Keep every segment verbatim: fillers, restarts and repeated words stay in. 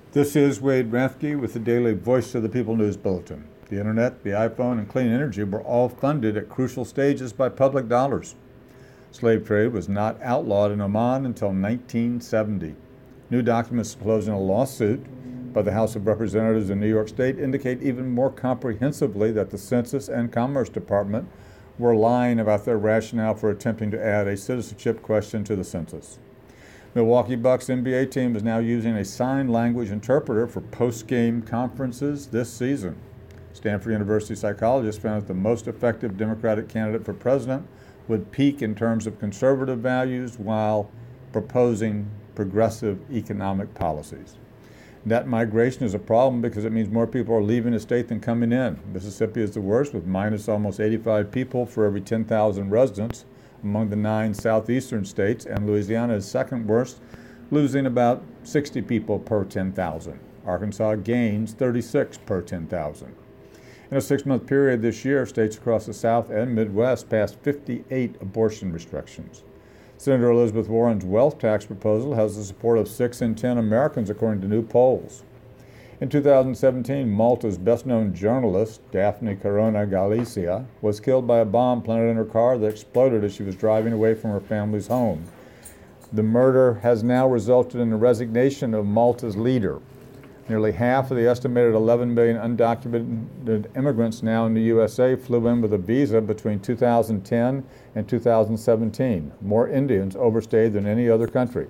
This is Wade Rathke with the daily Voice of the People News Bulletin. The internet, the iPhone, and clean energy were all funded at crucial stages by public dollars. Slave trade was not outlawed in Oman until nineteen seventy. New documents closing a lawsuit by the House of Representatives in New York State indicate even more comprehensively that the Census and Commerce Department were lying about their rationale for attempting to add a citizenship question to the census. Milwaukee Bucks N B A team is now using a sign language interpreter for post-game conferences this season. Stanford University psychologists found that the most effective Democratic candidate for president would peak in terms of conservative values while proposing progressive economic policies. Net migration is a problem because it means more people are leaving the state than coming in. Mississippi is the worst, with minus almost eighty-five people for every ten thousand residents among the nine southeastern states, and Louisiana is second worst, losing about sixty people per ten thousand. Arkansas gains thirty-six per ten thousand. In a six-month period this year, states across the South and Midwest passed fifty-eight abortion restrictions. Senator Elizabeth Warren's wealth tax proposal has the support of six in ten Americans, according to new polls. In two thousand seventeen, Malta's best-known journalist, Daphne Caruana Galizia, was killed by a bomb planted in her car that exploded as she was driving away from her family's home. The murder has now resulted in the resignation of Malta's leader. Nearly half of the estimated eleven million undocumented immigrants now in the U S A flew in with a visa between two thousand ten and two thousand seventeen. More Indians overstayed than any other country.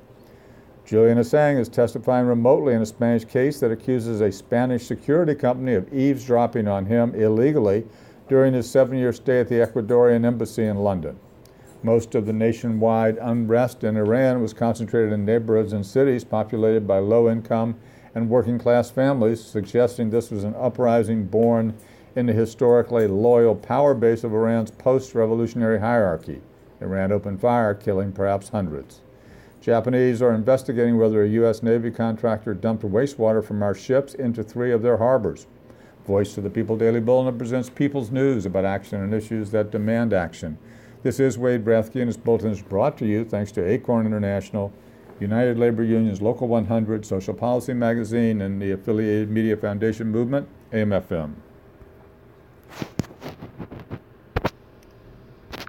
Julian Assange is testifying remotely in a Spanish case that accuses a Spanish security company of eavesdropping on him illegally during his seven-year stay at the Ecuadorian embassy in London. Most of the nationwide unrest in Iran was concentrated in neighborhoods and cities populated by low-income and working-class families, suggesting this was an uprising born in the historically loyal power base of Iran's post-revolutionary hierarchy. Iran opened fire, killing perhaps hundreds. Japanese are investigating whether a U S Navy contractor dumped wastewater from our ships into three of their harbors. Voice of the People Daily Bulletin presents People's News about action and issues that demand action. This is Wade Rathke, and this bulletin is brought to you thanks to Acorn International, United Labor Union's Local one hundred, Social Policy Magazine, and the affiliated Media Foundation Movement, A M F M.